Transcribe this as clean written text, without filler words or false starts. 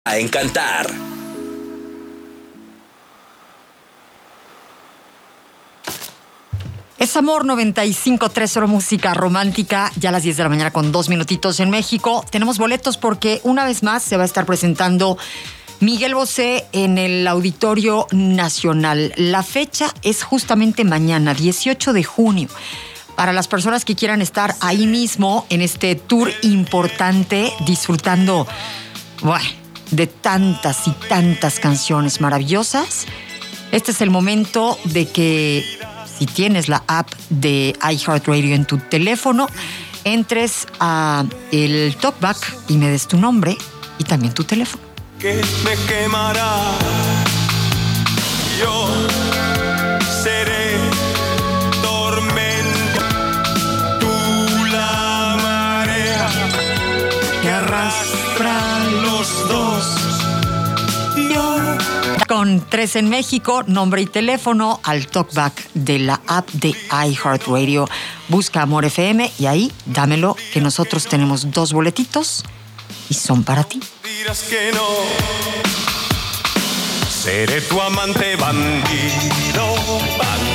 A encantar. Es Amor 95.3, solo música romántica, ya a las 10 de la mañana con 2 minutitos en México. Tenemos boletos porque una vez más se va a estar presentando Miguel Bosé en el Auditorio Nacional. La fecha es justamente mañana, 18 de junio. Para las personas que quieran estar ahí mismo en este tour importante, disfrutando de tantas y tantas canciones maravillosas, este es el momento de que, si tienes la app de iHeartRadio en tu teléfono, entres a el TalkBack y me des tu nombre y también tu teléfono. Que me quemará, yo seré tormento, tú la marea que arrastra los dos. Con 3 en México, nombre y teléfono al talkback de la app de iHeartRadio. Busca Amor FM y ahí dámelo, que nosotros tenemos 2 boletitos y son para ti. Dirás que no, seré tu amante bandido, bandido.